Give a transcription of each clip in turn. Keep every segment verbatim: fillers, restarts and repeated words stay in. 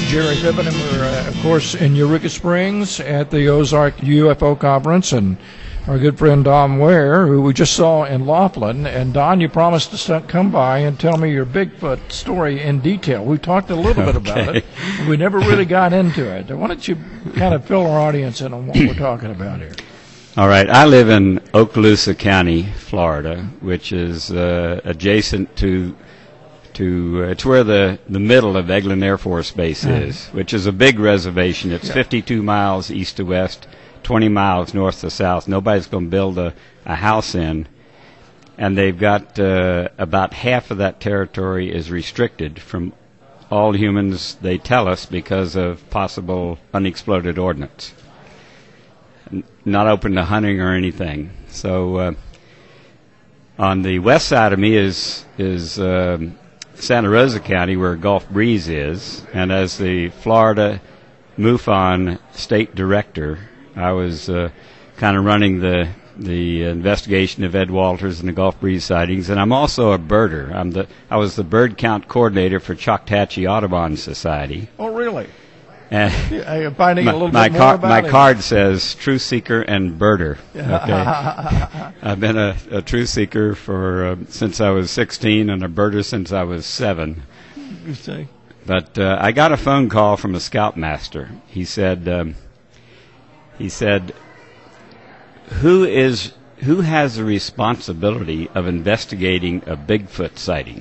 Jerry Piven, and we're, uh, of course, in Eureka Springs at the Ozark U F O Conference, and our good friend Don Ware, who we just saw in Laughlin. And, Don, you promised to st- come by and tell me your Bigfoot story in detail. We talked a little bit Okay. about it. We never really got into it. Why don't you kind of fill our audience in on what we're talking about here? All right. I live in Okaloosa County, Florida, which is uh, adjacent to to uh, it's where the, the middle of Eglin Air Force Base Mm. is, which is a big reservation. It's Yeah. fifty-two miles east to west, twenty miles north to south. Nobody's going to build a, a house in. And they've got uh, about half of that territory is restricted from all humans, they tell us, because of possible unexploded ordnance. N- not open to hunting or anything. So uh, on the west side of me is is um, Santa Rosa County, where Gulf Breeze is, and as the Florida MUFON state director, I was uh, kind of running the the investigation of Ed Walters and the Gulf Breeze sightings, and I'm also a birder. I'm the I was the bird count coordinator for Choctachi Audubon Society. Oh, really? And Yeah, I'm finding my, a little my bit car- more about my it. card says truth seeker and birder. Okay, I've been a, a truth seeker for uh, since I was sixteen, and a birder since I was seven. You see? But uh, I got a phone call from a scoutmaster. He said, um, he said, who is who has the responsibility of investigating a Bigfoot sighting?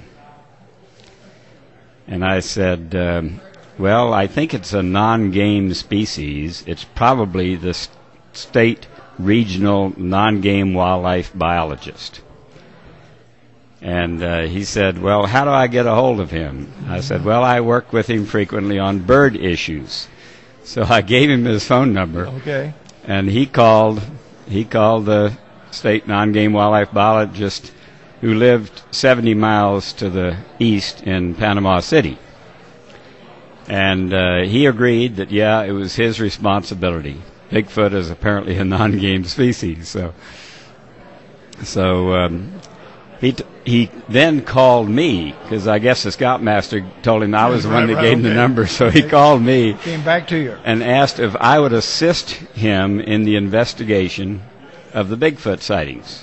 And I said, um, well, I think it's a non-game species. It's probably the st- state regional non-game wildlife biologist. And uh, he said, well, how do I get a hold of him? I said, well, I work with him frequently on bird issues. So I gave him his phone number, Okay. and he called he called the state non-game wildlife biologist who lived seventy miles to the east in Panama City. And uh, he agreed that, yeah, it was his responsibility. Bigfoot is apparently a non-game species. So so um, he t- he then called me, because I guess the scoutmaster told him I was the one Right, that right, gave him the okay. number. So he called me Came back to you. and asked if I would assist him in the investigation of the Bigfoot sightings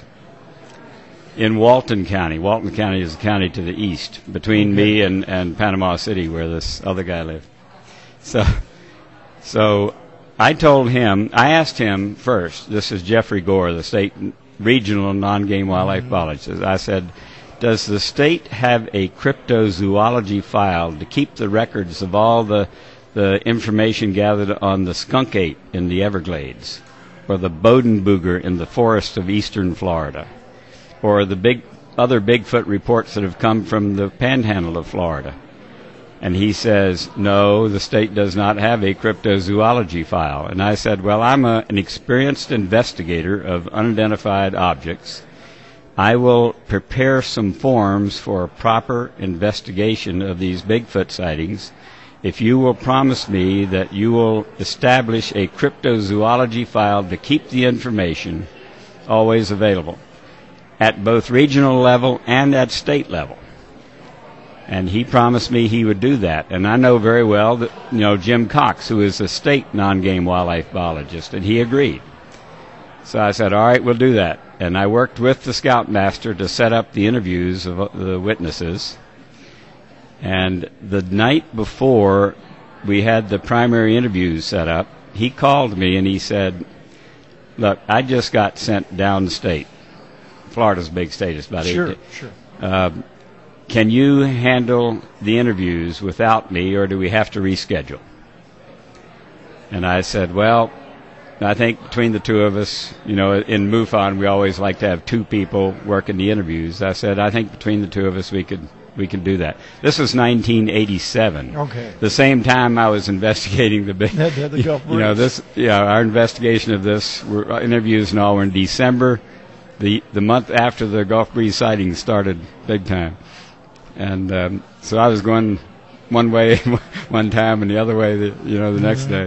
in Walton County. Walton County is the county to the east, between Okay. me and, and Panama City, where this other guy lived. So, so I told him, I asked him first, this is Jeffrey Gore, the state regional non-game wildlife biologist. I said, does the state have a cryptozoology file to keep the records of all the the information gathered on the skunk ape in the Everglades, or the Bodenbooger in the forests of eastern Florida, or the big other Bigfoot reports that have come from the panhandle of Florida? And he says, no, the state does not have a cryptozoology file. And I said, well, I'm a, an experienced investigator of unidentified objects. I will prepare some forms for a proper investigation of these Bigfoot sightings if you will promise me that you will establish a cryptozoology file to keep the information always available at both regional level and at state level. And he promised me he would do that. And I know very well that, you know, Jim Cox, who is a state non-game wildlife biologist, and he agreed. So I said, all right, we'll do that. And I worked with the scoutmaster to set up the interviews of the witnesses. And the night before we had the primary interviews set up, he called me and he said, look, I just got sent downstate. Florida's a big state. It's about Sure, eight. sure. Uh, can you handle the interviews without me, or do we have to reschedule? And I said, well, I think between the two of us, you know, in MUFON, we always like to have two people working the interviews. I said, I think between the two of us, we could we can do that. This was nineteen eighty-seven. Okay. The same time I was investigating the big, The- the- the Gulf you know, Breeze. this, yeah, our investigation of this, were, uh, interviews and all were in December, the the month after the Gulf Breeze sightings started big time. And um, so I was going one way one time and the other way, the, you know, the next day.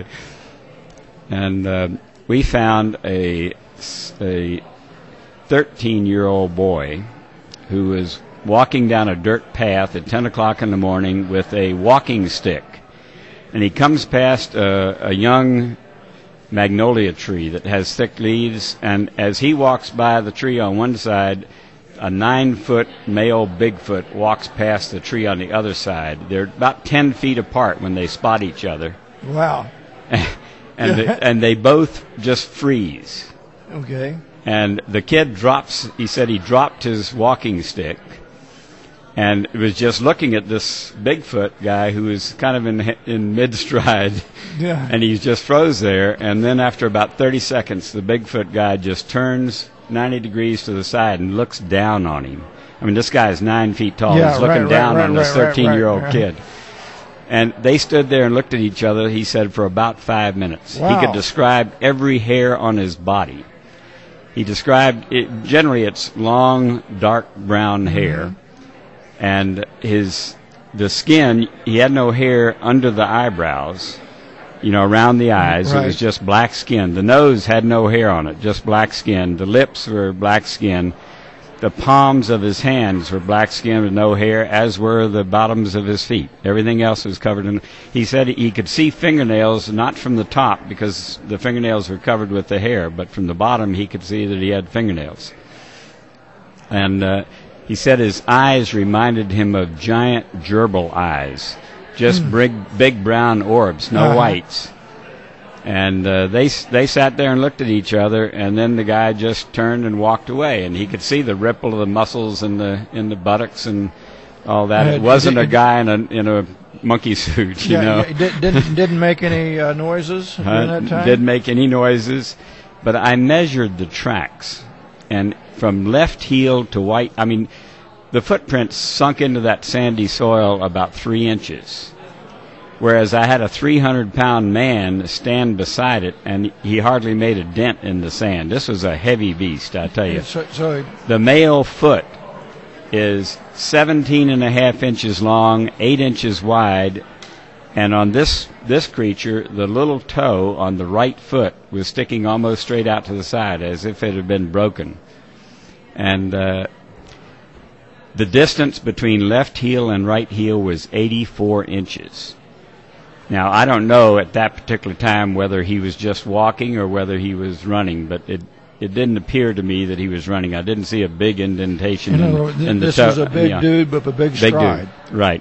And uh, we found a a thirteen-year-old boy who was walking down a dirt path at ten o'clock in the morning with a walking stick. and he comes past a, a young magnolia tree that has thick leaves, and as he walks by the tree on one side, a nine-foot male Bigfoot walks past the tree on the other side. They're about ten feet apart when they spot each other. Wow. and, they, and they both just freeze. Okay. And the kid drops, he said he dropped his walking stick and was just looking at this Bigfoot guy who was kind of in in mid-stride. Yeah. And he just froze there. And then after about thirty seconds, the Bigfoot guy just turns ninety degrees to the side and looks down on him. I mean, this guy is nine feet tall. Yeah, He's looking right, down right, on right, this thirteen-year-old right, right, kid. And they stood there and looked at each other, he said, for about five minutes. Wow. He could describe every hair on his body. He described it, generally it's long, dark brown hair. Mm-hmm. And his the skin, he had no hair under the eyebrows, you know, around the eyes. Right. It was just black skin. The nose had no hair on it, just black skin. The lips were black skin. The palms of his hands were black skin with no hair, as were the bottoms of his feet. Everything else was covered in. He said he could see fingernails, not from the top because the fingernails were covered with the hair, but from the bottom he could see that he had fingernails. And uh, he said his eyes reminded him of giant gerbil eyes, just mm. big, big brown orbs, no uh-huh. whites. And uh, they they sat there and looked at each other, and then the guy just turned and walked away, and he could see the ripple of the muscles in the in the buttocks and all that. Uh, it wasn't it, a guy in a in a monkey suit, you yeah, know. Yeah, did, didn't didn't make any uh, noises during uh, that time. Didn't make any noises, but I measured the tracks, and from left heel to white, I mean, the footprints sunk into that sandy soil about three inches. Whereas I had a three hundred pound man stand beside it, and he hardly made a dent in the sand. This was a heavy beast, I tell you. So, so the male foot is seventeen and a half inches long, eight inches wide, and on this this creature, the little toe on the right foot was sticking almost straight out to the side, as if it had been broken. And uh, the distance between left heel and right heel was eighty-four inches. Now, I don't know at that particular time whether he was just walking or whether he was running, but it it didn't appear to me that he was running. I didn't see a big indentation in, know, in, in the this toe. This was a big yeah. dude with a big, big stride. Dude. Right.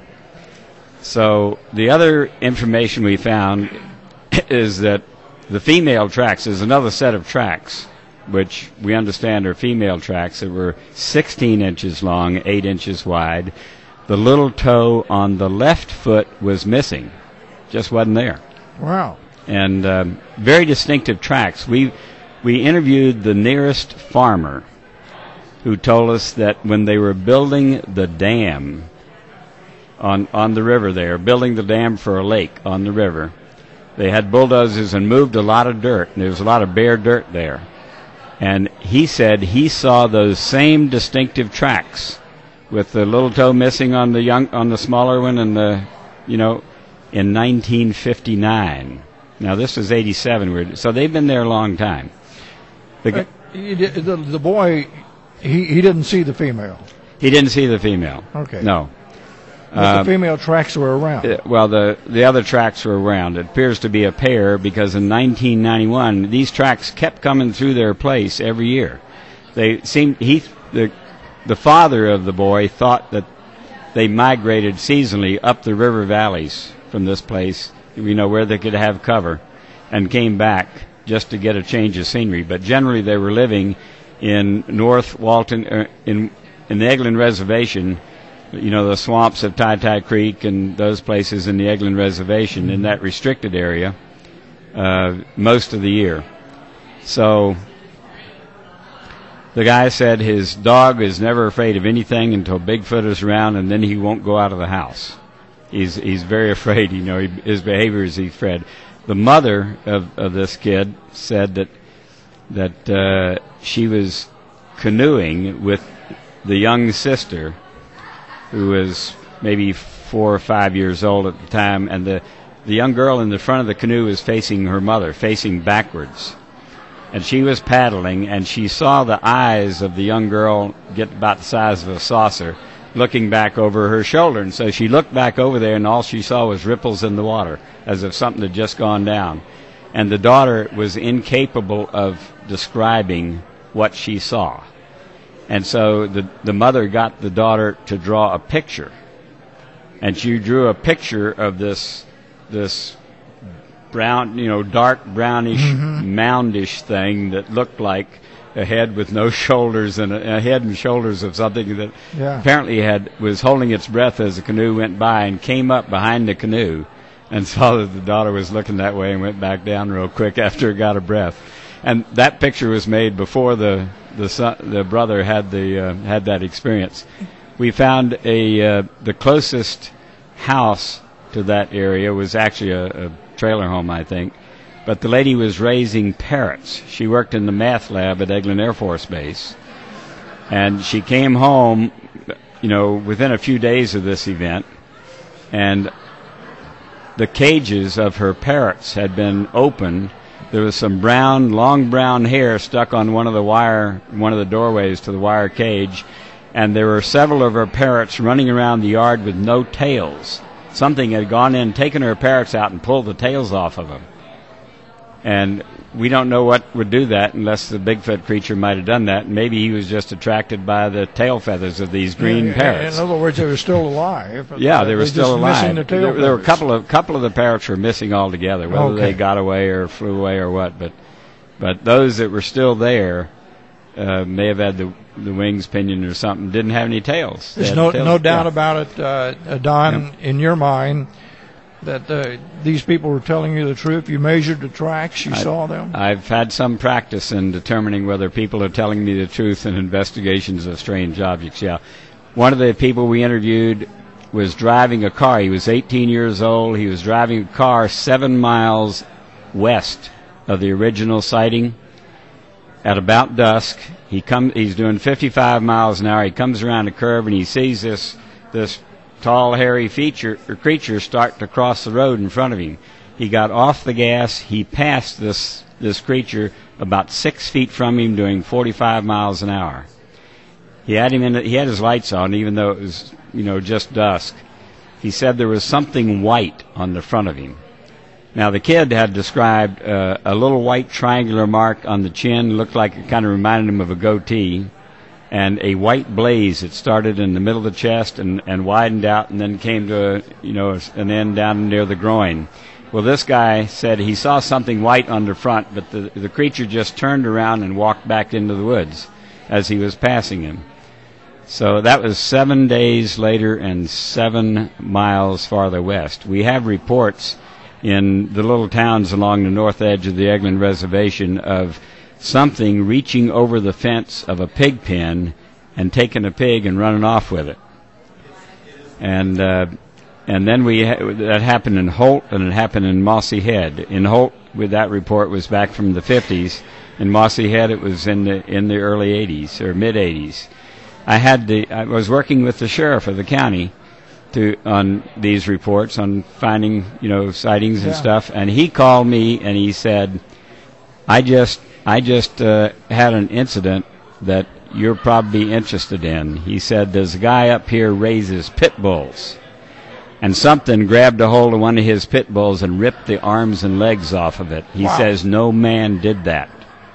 So the other information we found is that the female tracks is another set of tracks, which we understand are female tracks that were sixteen inches long, eight inches wide. The little toe on the left foot was missing. Just wasn't there. Wow. And um, very distinctive tracks. We we interviewed the nearest farmer who told us that when they were building the dam on on the river there, building the dam for a lake on the river, they had bulldozers and moved a lot of dirt, and there was a lot of bare dirt there. And he said he saw those same distinctive tracks with the little toe missing on the young on the smaller one, and the you know. in nineteen fifty-nine. Now, this is eighty-seven, so they've been there a long time. The, uh, the, the boy, he, he didn't see the female. He didn't see the female. Okay. No. But uh, the female tracks were around. Uh, well, the, the other tracks were around. It appears to be a pair because in nineteen ninety-one, these tracks kept coming through their place every year. They seemed, he, the, the father of the boy thought that they migrated seasonally up the river valleys from this place, you know, where they could have cover, and came back just to get a change of scenery. But generally they were living in North Walton, uh, in in the Eglin Reservation, you know, the swamps of Tai Tai Creek and those places in the Eglin Reservation, in that restricted area, uh, most of the year. So the guy said his dog is never afraid of anything until Bigfoot is around, and then he won't go out of the house. He's he's very afraid, you know. He, his behavior is he's afraid. The mother of, of this kid said that that uh, she was canoeing with the young sister, who was maybe four or five years old at the time, and the the young girl in the front of the canoe was facing her mother, facing backwards, and she was paddling, and she saw the eyes of the young girl get about the size of a saucer, looking back over her shoulder. And so she looked back over there, and all she saw was ripples in the water, as if something had just gone down. And the daughter was incapable of describing what she saw. And so the the mother got the daughter to draw a picture. And she drew a picture of this this brown, you know, dark brownish, mm-hmm. moundish thing that looked like a head with no shoulders, and a, a head and shoulders of something that yeah. apparently had was holding its breath as the canoe went by, and came up behind the canoe and saw that the daughter was looking that way and went back down real quick after it got a breath. And that picture was made before the the son, the brother had the uh, had that experience. We found a uh, the closest house to that area was actually a, a trailer home, I think. But the lady was raising parrots. She worked in the math lab at Eglin Air Force Base. And she came home, you know, within a few days of this event, and the cages of her parrots had been opened. There was some brown, long brown hair stuck on one of the wire, one of the doorways to the wire cage, and there were several of her parrots running around the yard with no tails. Something had gone in, taken her parrots out, and pulled the tails off of them. And we don't know what would do that unless the Bigfoot creature might have done that. Maybe he was just attracted by the tail feathers of these green yeah, parrots. In other words, they were still alive. Yeah, they were they still alive. The there, there were a couple of couple of the parrots were missing altogether, whether okay. they got away or flew away or what. But but those that were still there uh, may have had the the wings pinioned or something. Didn't have any tails. There's no tails. no doubt yeah. about it, uh, Don. Yep. In your mind, that uh, these people were telling you the truth. You measured the tracks. You I, saw them. I've had some practice in determining whether people are telling me the truth in investigations of strange objects. Yeah, one of the people we interviewed was driving a car. He was eighteen years old. He was driving a car seven miles west of the original sighting. At about dusk, he come. He's doing fifty-five miles an hour. He comes around a curve and he sees this this. tall, hairy feature or creature start to cross the road in front of him. He got off the gas. He passed this this creature about six feet from him, doing forty-five miles an hour. He had him in. The, he had his lights on, even though it was you know just dusk. He said there was something white on the front of him. Now the kid had described uh, a little white triangular mark on the chin, looked like it kind of reminded him of a goatee. And a white blaze that started in the middle of the chest and, and widened out and then came to, you know, an end down near the groin. Well, this guy said he saw something white on the front, but the, the creature just turned around and walked back into the woods as he was passing him. So that was seven days later and seven miles farther west. We have reports in the little towns along the north edge of the Eglin Reservation of something reaching over the fence of a pig pen and taking a pig and running off with it. And uh, and then we ha- that happened in Holt, and it happened in Mossy Head. In Holt, with that report was back from the fifties. In Mossy Head, it was in the in the early eighties or mid eighties. I had the I was working with the sheriff of the county to on these reports on finding you know sightings and yeah. stuff, and he called me and he said, I just I just uh, had an incident that you're probably interested in. He said, there's a guy up here raises pit bulls. And something grabbed a hold of one of his pit bulls and ripped the arms and legs off of it. He wow. says no man did that.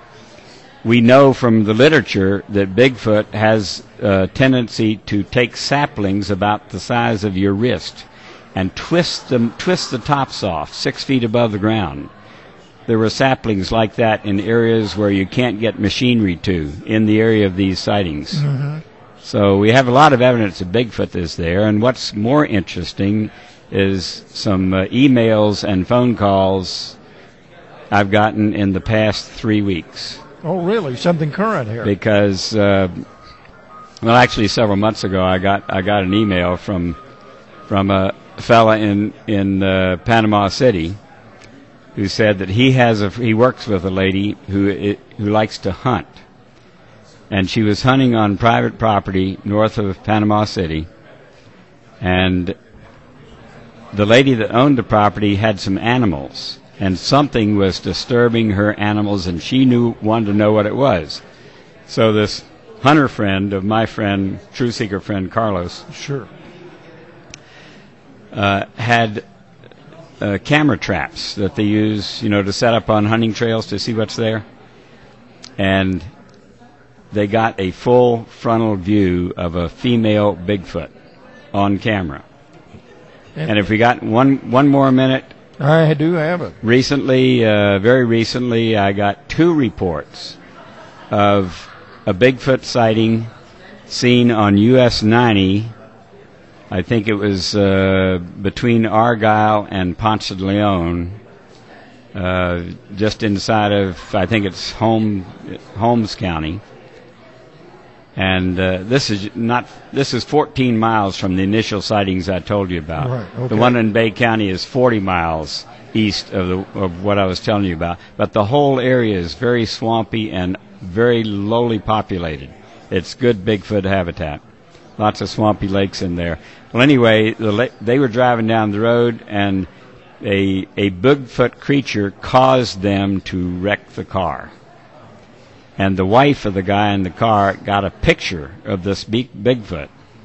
We know from the literature that Bigfoot has a tendency to take saplings about the size of your wrist and twist them, twist the tops off six feet above the ground. There were saplings like that in areas where you can't get machinery to, in the area of these sightings. Mm-hmm. So we have a lot of evidence that Bigfoot is there, and what's more interesting is some uh, emails and phone calls I've gotten in the past three weeks. Oh, really? Something current here? Because, uh, well, actually, several months ago, I got I got an email from from a fella in in uh, Panama City who said that he has a he works with a lady who it, who likes to hunt, and she was hunting on private property north of Panama City, and the lady that owned the property had some animals, and something was disturbing her animals, and she knew wanted to know what it was. So this hunter friend of my friend, True Seeker friend Carlos, Sure. uh, had uh, camera traps that they use, you know, to set up on hunting trails to see what's there. And they got a full frontal view of a female Bigfoot on camera. And if we got one one more minute, I do have it. recently, uh, very recently, I got two reports of a Bigfoot sighting seen on U S ninety. I think it was uh, between Argyle and Ponce de Leon, uh, just inside of, I think it's Holmes, Holmes County. And uh, this is not. This is fourteen miles from the initial sightings I told you about. Right, okay. The one in Bay County is forty miles east of the of what I was telling you about. But the whole area is very swampy and very lowly populated. It's good Bigfoot habitat. Lots of swampy lakes in there. Well, anyway, the la- they were driving down the road, and a a Bigfoot creature caused them to wreck the car. And the wife of the guy in the car got a picture of this big Bigfoot.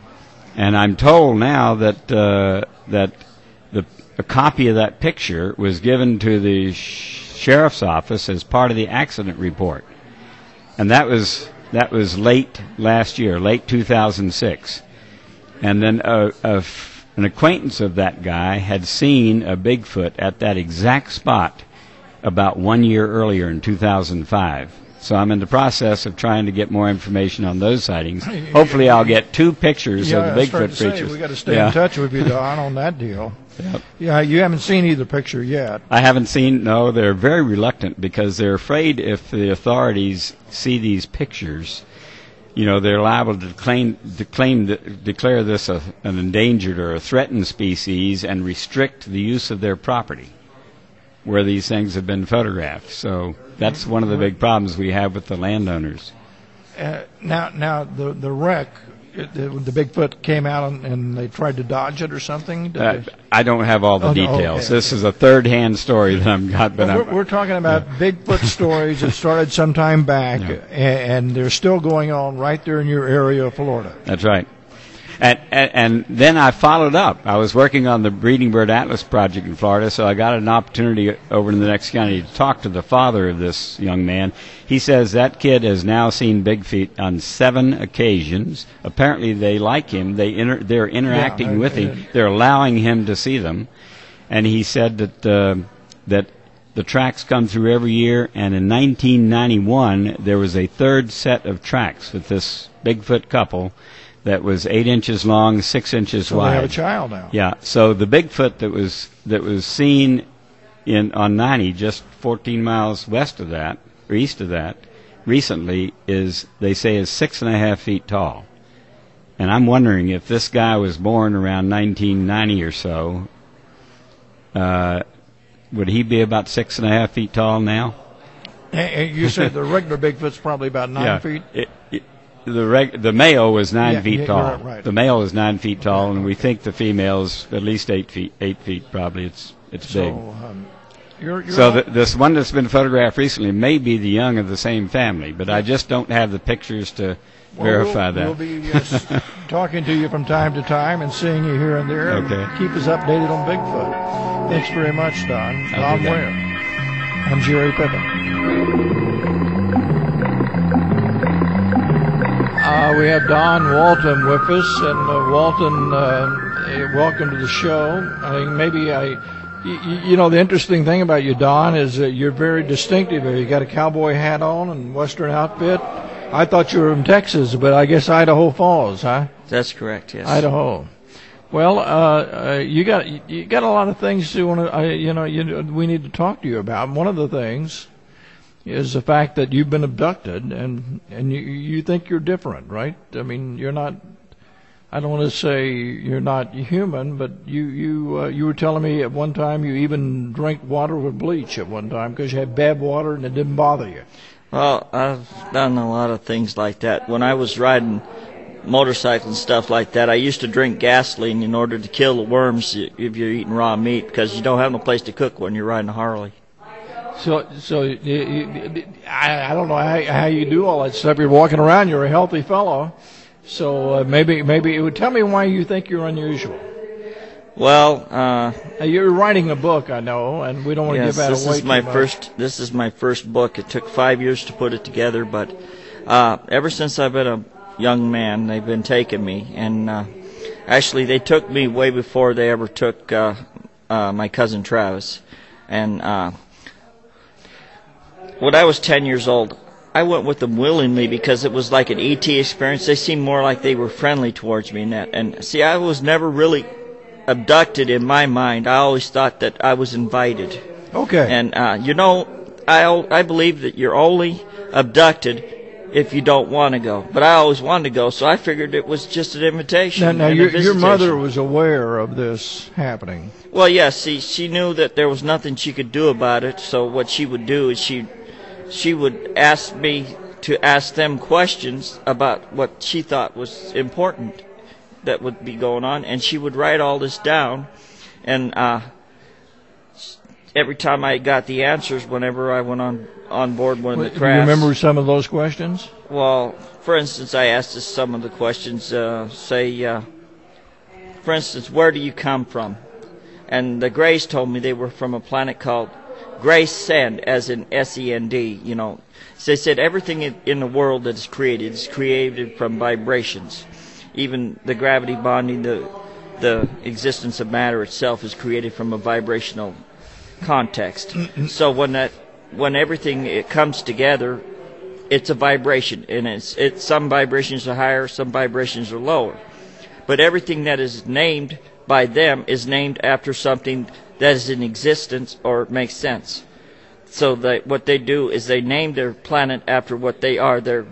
And I'm told now that uh, that the a copy of that picture was given to the sh- sheriff's office as part of the accident report. And that was that was late last year, late two thousand six. And then a, a f- an acquaintance of that guy had seen a Bigfoot at that exact spot about one year earlier in two thousand five. So I'm in the process of trying to get more information on those sightings. Hopefully I'll get two pictures Yeah, of the that's right Bigfoot to say. creatures. We got to stay Yeah. in touch with you, Don, on that deal. Yep. Yeah, you haven't seen either picture yet. I haven't seen, no, they're very reluctant because they're afraid if the authorities see these pictures, you know, they're liable to claim, to claim declare this a, an endangered or a threatened species and restrict the use of their property where these things have been photographed. So that's one of the big problems we have with the landowners. Uh, now, now the the wreck, it, the, the Bigfoot came out and, and they tried to dodge it or something. Did Uh, they- I don't have all the Oh, no, details. okay, This okay. is a third-hand story that I've got, but Well, I'm, we're, we're talking about Bigfoot stories that started some time back, Yeah. and, and they're still going on right there in your area of Florida. that's right. And, and and then I followed up. I was working on the Breeding Bird Atlas project in Florida, so I got an opportunity over in the next county to talk to the father of this young man. He says that kid has now seen Bigfoot on seven occasions. Apparently, they like him. They inter- they're interacting Yeah, with uh, him. They're allowing him to see them. And he said that uh, that the tracks come through every year. And in nineteen ninety-one, there was a third set of tracks with this Bigfoot couple that was eight inches long, six inches So wide. they have a child now. Yeah. So the Bigfoot that was that was seen in on ninety, just fourteen miles west of that or east of that, recently is they say is six and a half feet tall. And I'm wondering if this guy was born around nineteen ninety or so, uh, would he be about six and a half feet tall now? Hey, hey, you said the regular Bigfoot's probably about nine yeah. feet. It, it, the reg, the male was nine Yeah, feet yeah, tall. you're right. The male is nine feet tall, Okay, and we okay. think the female is at least eight feet. Eight feet probably. It's it's So, big. um, you're, you're So all- th this one that's been photographed recently may be the young of the same family, but I just don't have the pictures to well, verify we'll, that. We'll be uh, s- talking to you from time to time and seeing you here and there. and Okay. keep us updated on Bigfoot. Thanks very much, Don. I'll Don do that. Ware. I'm Jerry Pippin. Uh, we have Don Walton with us, and uh, Walton, uh, eh, welcome to the show. I think maybe I, you, you know, the interesting thing about you, Don, is that you're very distinctive. You got a cowboy hat on and Western outfit. I thought you were from Texas, but I guess Idaho Falls, huh? That's correct, yes. Idaho. Well, uh, uh, you got you got a lot of things you want to, uh, you know, you, we need to talk to you about. One of the things is the fact that you've been abducted, and and you you think you're different, right? I mean, you're not. I don't want to say you're not human, but you you uh, you were telling me at one time you even drank water with bleach at one time because you had bad water and it didn't bother you. Well, I've done a lot of things like that. When I was riding motorcycles and stuff like that, I used to drink gasoline in order to kill the worms if you're eating raw meat because you don't have no place to cook when you're riding a Harley. So, so you, you, I, I don't know how, how you do all that stuff. You're walking around. You're a healthy fellow. So uh, maybe, maybe it would tell me why you think you're unusual. Well, uh, you're writing a book, I know, and we don't want to yes, give that this away is my too much. first. This is my first book. It took five years to put it together, but uh, ever since I've been a young man, they've been taking me, and uh, actually, they took me way before they ever took uh, uh, my cousin Travis. And uh, when I was ten years old, I went with them willingly because it was like an E T experience. They seemed more like they were friendly towards me. And, that. and see, I was never really abducted in my mind. I always thought that I was invited. Okay. And, uh, you know, I, I believe that you're only abducted if you don't want to go. But I always wanted to go, so I figured it was just an invitation. Now, now and your, a your mother visitation. was aware of this happening. Well, yes, see, she knew that there was nothing she could do about it, so what she would do is she she would ask me to ask them questions about what she thought was important that would be going on, and she would write all this down, and uh, every time I got the answers, whenever I went on, on board one of the Do you crafts. remember some of those questions? Well, for instance, I asked us some of the questions, uh, say, uh, for instance, where do you come from? And the Greys told me they were from a planet called Gray Send, as in S E N D, you know. So they said everything in, in the world that is created is created from vibrations. Even the gravity bonding, the the existence of matter itself is created from a vibrational context. So when that when everything it comes together, it's a vibration, and it's it's some vibrations are higher, some vibrations are lower. But everything that is named by them is named after something that is in existence or makes sense. So that what they do is they name their planet after what they are. They're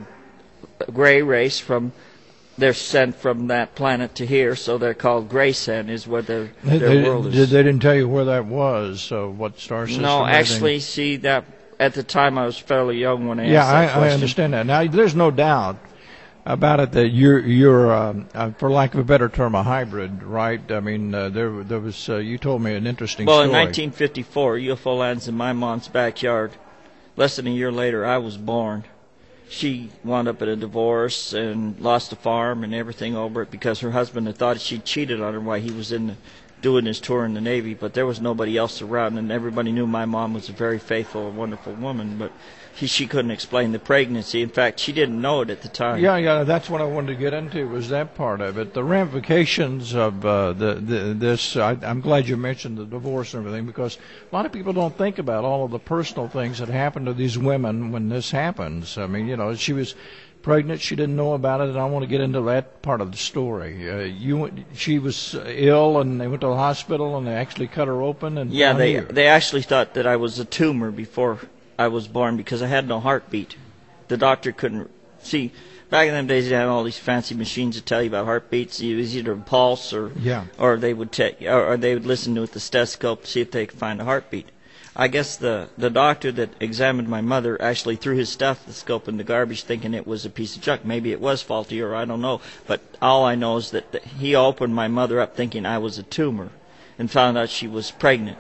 gray race from. They're sent from that planet to here, so they're called Gray Send, is what their, They, their they, world did, is. they didn't tell you where that was, so what star system? No, everything? actually, see, that at the time I was fairly young when I Yeah, asked that I, I question. understand that. Now, there's no doubt about it that you're, you're um, uh, for lack of a better term, a hybrid, right? I mean, uh, there, there was. Uh, you told me an interesting Well, story. in nineteen fifty-four, U F O lands in my mom's backyard. Less than a year later, I was born. She wound up in a divorce and lost the farm and everything over it because her husband had thought she cheated on her while he was in the, doing his tour in the Navy, but there was nobody else around, and everybody knew my mom was a very faithful and wonderful woman, but he, she couldn't explain the pregnancy. In fact, she didn't know it at the time. Yeah, yeah, that's what I wanted to get into, was that part of it. The ramifications of uh, the, the this, I, I'm glad you mentioned the divorce and everything, because a lot of people don't think about all of the personal things that happen to these women when this happens. I mean, you know, she was pregnant, she didn't know about it, and I want to get into that part of the story. Uh, you, went, she was ill, and they went to the hospital, and they actually cut her open. And yeah, found they you. they actually thought that I was a tumor before I was born because I had no heartbeat. The doctor couldn't see. Back in them days, they had all these fancy machines to tell you about heartbeats. It was either a pulse or Yeah. or they would take or, or they would listen to it, the stethoscope to see if they could find a heartbeat. I guess the the doctor that examined my mother actually threw his stethoscope in the garbage, thinking it was a piece of junk. Maybe it was faulty, or I don't know. But all I know is that the, he opened my mother up, thinking I was a tumor, and found out she was pregnant.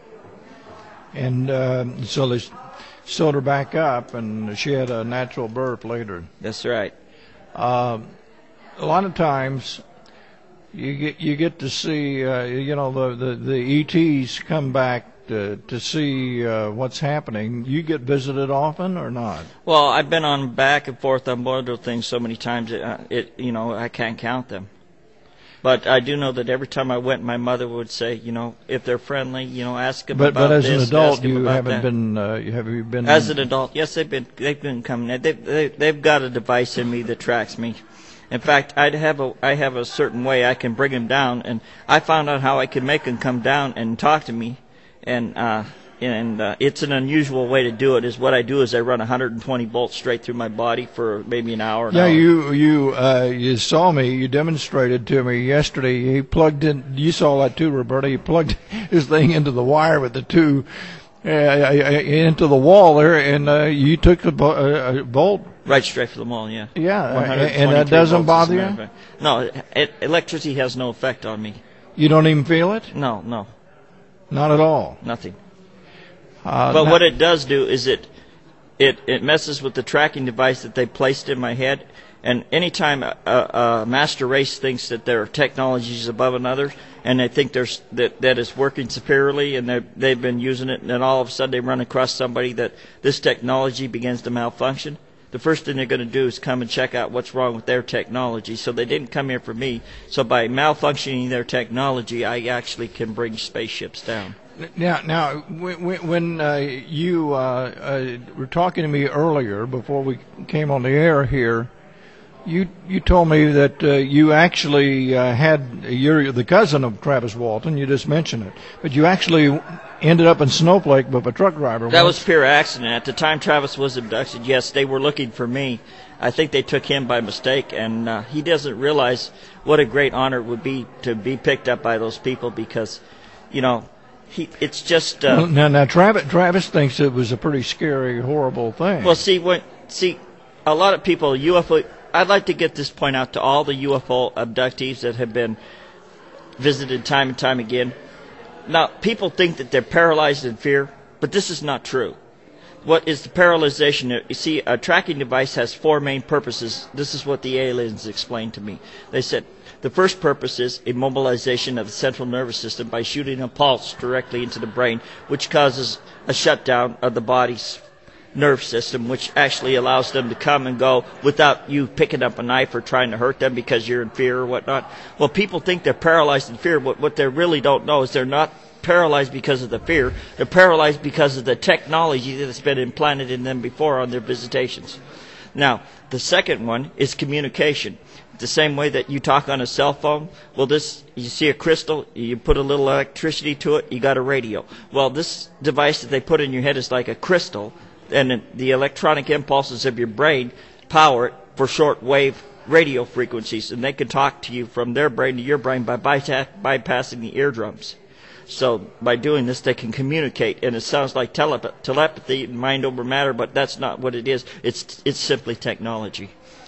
And um, so they sewed her back up, and she had a natural birth later. That's right. Um, a lot of times, you get you get to see, uh, you know, the, the, the E Ts come back to, to see uh, what's happening. You get visited often or not? Well, I've been on back and forth on board those things so many times, it, uh, it you know, I can't count them. But I do know that every time I went, my mother would say, you know, if they're friendly, you know, ask them But about but as this, an adult, ask them you about haven't that. been. Uh, you have you been? As an adult, yes, they've been they've been coming. They've they, they've got a device in me that tracks me. In fact, I'd have a I have a certain way I can bring them down, and I found out how I can make them come down and talk to me, and uh, and uh, it's an unusual way to do it. Is what I do is I run one hundred twenty volts straight through my body for maybe an hour. An Yeah, hour. you you uh, you saw me. You demonstrated to me yesterday. He plugged in. You saw that too, Roberta. He plugged his thing into the wire with the two uh, into the wall there, and uh, you took the bo- uh, bolt. Right straight for the wall, yeah. Yeah, one hundred and that twenty-three doesn't volts, as a bother matter you? of fact. No, it, it, electricity has no effect on me. You don't even feel it? No, no, Not at all. nothing. Uh, but now- what it does do is it, it it messes with the tracking device that they placed in my head. And anytime a, a, a master race thinks that their technology is above another, and they think there's that that is working superiorly, and they've they've been using it, and then all of a sudden they run across somebody that this technology begins to malfunction, the first thing they're going to do is come and check out what's wrong with their technology. So they didn't come here for me. So by malfunctioning their technology, I actually can bring spaceships down. Now, now, when, when uh, you uh, uh, were talking to me earlier, before we came on the air here, you you told me that uh, you actually uh, had you're the cousin of Travis Walton. You just mentioned it, but you actually ended up in Snowflake with a truck driver. That once. was pure accident. At the time Travis was abducted, yes, they were looking for me. I think they took him by mistake, and uh, he doesn't realize what a great honor it would be to be picked up by those people because, you know, he it's just. Uh, well, now, now Travis Travis thinks it was a pretty scary, horrible thing. Well, see, when see, a lot of people U F O. I'd like to get this point out to all the U F O abductees that have been visited time and time again. Now, people think that they're paralyzed in fear, but this is not true. What is the paralyzation? You see, a tracking device has four main purposes. This is what the aliens explained to me. They said the first purpose is immobilization of the central nervous system by shooting a pulse directly into the brain, which causes a shutdown of the body's nerve system, which actually allows them to come and go without you picking up a knife or trying to hurt them because you're in fear or whatnot. Well, people think they're paralyzed in fear, but what they really don't know is they're not paralyzed because of the fear. They're paralyzed because of the technology that's been implanted in them before on their visitations. Now, the second one is communication. The same way that you talk on a cell phone, well, this, you see a crystal, you put a little electricity to it, you got a radio. Well, this device that they put in your head is like a crystal, and the electronic impulses of your brain power it for short-wave radio frequencies, and they can talk to you from their brain to your brain by byta- bypassing the eardrums. So by doing this, they can communicate, and it sounds like telep- telepathy, mind over matter, but that's not what it is. It's it's simply technology.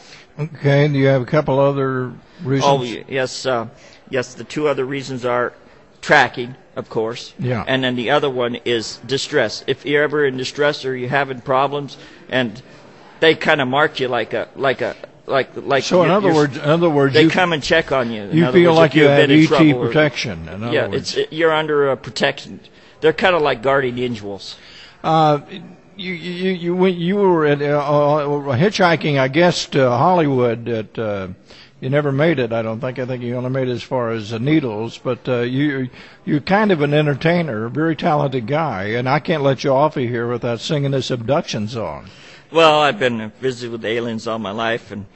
Okay, do you have a couple other reasons? Oh, yes. Uh, yes, the two other reasons are tracking, of course. Yeah. And then the other one is distress. If you're ever in distress or you're having problems, and they kind of mark you like a like a like like. So in you're- other you're- words, in other words, they you, come and check on you. In you other feel words, like if you you've have been in E T trouble or- protection. In other Yeah, words. it's it, you're under a protection. They're kind of like guardian angels. Uh, you you you went, you were at, uh, uh, hitchhiking, I guess, to Hollywood. At uh, you never made it. I don't think. I think you only made it as far as uh, Needles. But uh, you you're kind of an entertainer, a very talented guy, and I can't let you off of here without singing this abduction song. Well, I've been visited with aliens all my life, and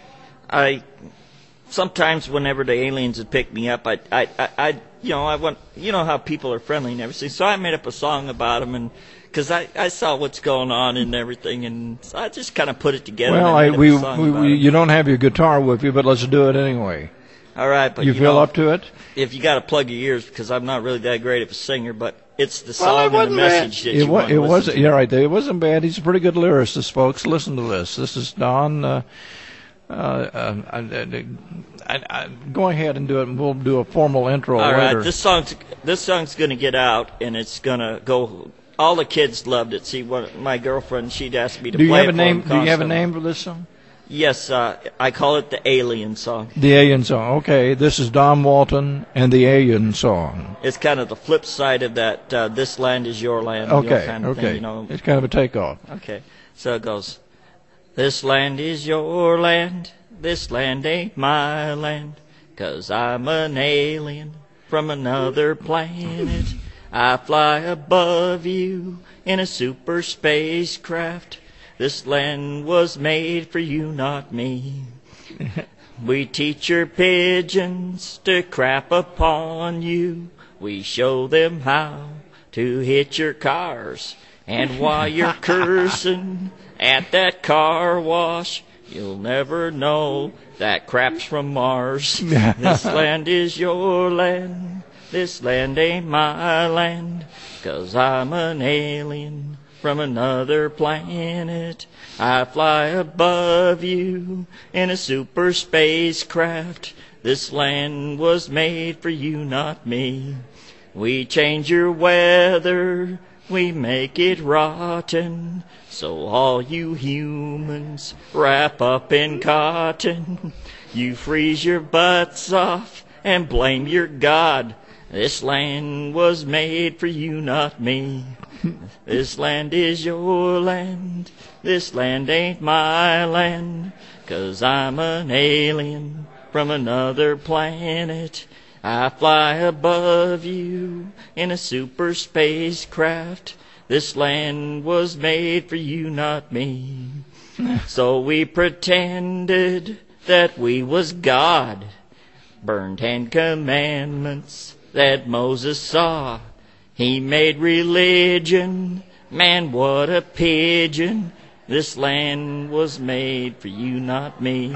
I sometimes whenever the aliens would pick me up, I I I, I you know I want you know how people are friendly and everything. So I made up a song about them, and because I, I saw what's going on and everything, and so I just kind of put it together. Well, and I I, made we, up a song we, about we it. you don't have your guitar with you, but let's do it anyway. All right, but You, you, feel know, up to it? if you got to plug your ears, because I'm not really that great of a singer, but it's the Well, it song and the wasn't message bad. that It, you wa- want to it listen wasn't. to. You're right. There. It wasn't bad. He's a pretty good lyricist, folks. Listen to this. This is Don. Uh, uh, uh, I, I, I, I, go ahead and do it, and we'll do a formal intro All later. right, this song's this song's gonna get out, and it's gonna go. All the kids loved it. See, what my girlfriend, she'd asked me to do you play have a it for name? them Do you have a constantly. name for this song? Yes, uh, I call it the Alien song. The Alien song. Okay, this is Don Walton and the Alien song. It's kind of the flip side of that. Uh, this land is your land. you know, Okay, kind of okay. Thing, you know. It's kind of a takeoff. Okay, so it goes. This land is your land. This land ain't my land. 'Cause I'm an alien from another planet. I fly above you in a super spacecraft. This land was made for you, not me. We teach your pigeons to crap upon you. We show them how to hit your cars. And while you're cursing at that car wash, you'll never know that crap's from Mars. This land is your land. This land ain't my land. 'Cause I'm an alien from another planet. I fly above you in a super spacecraft. This land was made for you, not me. We change your weather we make it rotten. So all you humans wrap up in cotton. You freeze your butts off and blame your God. This land was made for you, not me. This land is your land. This land ain't my land. 'Cause I'm an alien from another planet. I fly above you in a super spacecraft. This land was made for you, not me. So we pretended that we was God. Burned Ten Commandments that Moses saw. He made religion. Man, what a pigeon. This land was made for you, not me.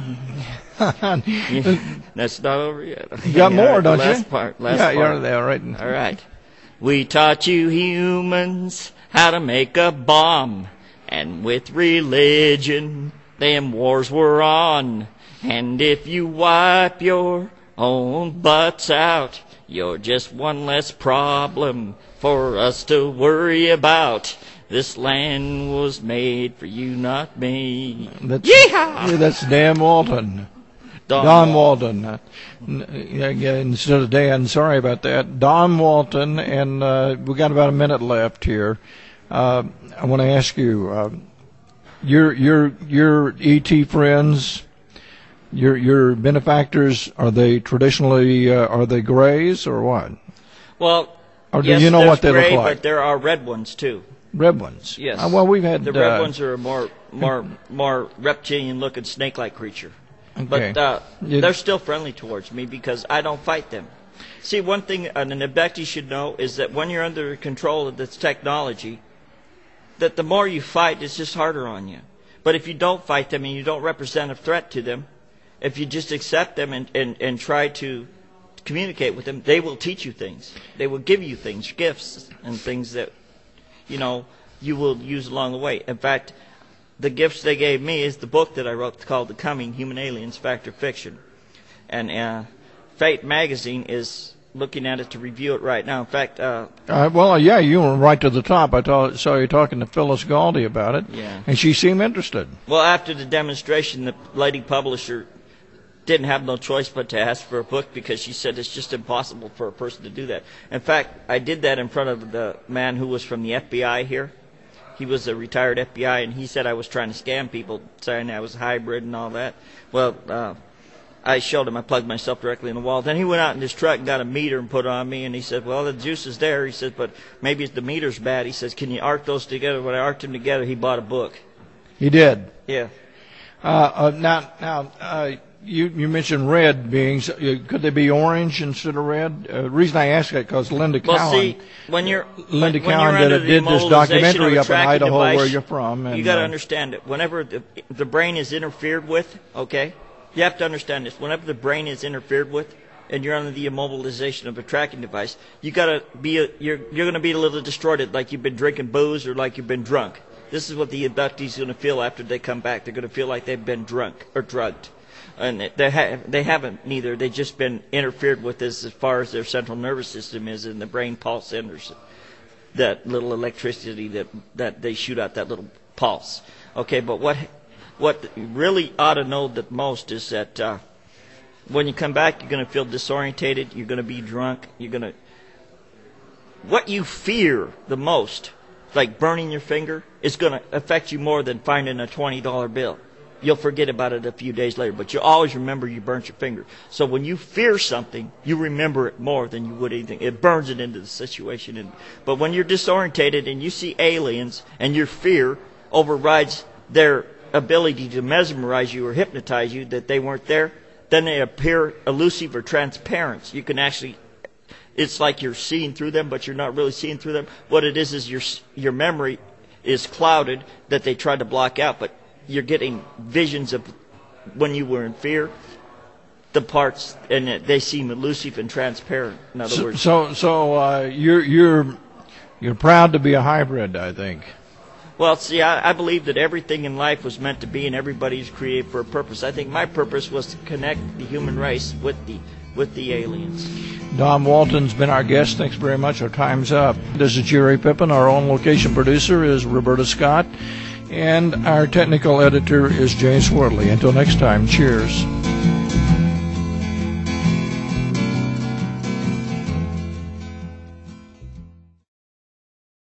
Yeah, that's not over yet. You got more, don't last you? Part, last yeah, part. you're there, right? All right. We taught you humans how to make a bomb. And with religion, them wars were on. And if you wipe your own butts out, you're just one less problem for us to worry about. This land was made for you, not me. That's, Yeehaw! Yeah, that's Dan Walton. Don, Don Walton. Uh, yeah, yeah, instead of Dan, sorry about that. Don Walton, and uh, we got about a minute left here. Uh, I want to ask you, uh, your your your E T friends, your your benefactors, are they traditionally uh, are they grays or what? Well, or do yes, you know there's what they gray, look like? But there are red ones too. Red ones. Yes. Uh, well, we've had the red uh, ones are a more more more reptilian-looking snake-like creature. Okay. But uh, You- they're still friendly towards me because I don't fight them. See, one thing an abductee should know is that when you're under control of this technology, that the more you fight, it's just harder on you. But if you don't fight them and you don't represent a threat to them, if you just accept them and, and, and try to communicate with them, they will teach you things. They will give you things, gifts, and things that, you know, you will use along the way. In fact, the gifts they gave me is the book that I wrote called The Coming Human Aliens, Fact or Fiction. And uh, Fate magazine is looking at it to review it right now. In fact, uh, Uh, well, yeah, you were right to the top. I ta- saw you talking to Phyllis Galdi about it, Yeah. and she seemed interested. well, after the demonstration, the lady publisher didn't have no choice but to ask for a book because she said it's just impossible for a person to do that. In fact, I did that in front of the man who was from the F B I here. He was a retired F B I, and he said I was trying to scam people, saying I was hybrid and all that. Well, uh, I showed him I plugged myself directly in the wall. Then he went out in his truck and got a meter and put it on me, and he said, well, the juice is there. He says, but maybe the meter's bad. He says, can you arc those together? When I arced them together, he bought a book. He did. Yeah. Uh, uh, now, now, uh, you you mentioned red beings. Uh, could they be orange instead of red? Uh, the reason I ask that because Linda Well, Cowan, see, when you're Linda when, when Cowan you're did, under a, the did this immobilization documentary of a up in tracking Idaho, device, where you're from. And, you got to uh, understand it. Whenever the, the brain is interfered with, okay, you have to understand this. Whenever the brain is interfered with, and you're under the immobilization of a tracking device, you got to be a, you're you're going to be a little distorted, like you've been drinking booze or like you've been drunk. This is what the abductee's going to feel after they come back. They're going to feel like they've been drunk or drugged. And they ha- they haven't neither. They've just been interfered with as, as far as their central nervous system is, and the brain pulse centers, that little electricity that that they shoot out, that little pulse. Okay, but what what you really ought to know the most is that uh, when you come back, you're going to feel disorientated. You're going to be drunk. You're going to what you fear the most, like burning your finger, is going to affect you more than finding a twenty dollar bill. You'll forget about it a few days later, but you'll always remember you burnt your finger. So when you fear something, you remember it more than you would anything. It burns it into the situation. And, but when you're disorientated and you see aliens and your fear overrides their ability to mesmerize you or hypnotize you that they weren't there, then they appear elusive or transparent. You can actually, it's like you're seeing through them, but you're not really seeing through them. What it is is your your memory is clouded that they tried to block out, but you're getting visions of when you were in fear, the parts, and they seem elusive and transparent. In other so, words, so, so uh, you're you're you're proud to be a hybrid, I think. well, see, I, I believe that everything in life was meant to be, and everybody's created for a purpose. I think my purpose was to connect the human race with the with the aliens. Don Walton's been our guest. Thanks very much. Our time's up. This is Jerry Pippin. Our own location producer is Roberta Scott. And our technical editor is Jay Swartley. Until next time, cheers.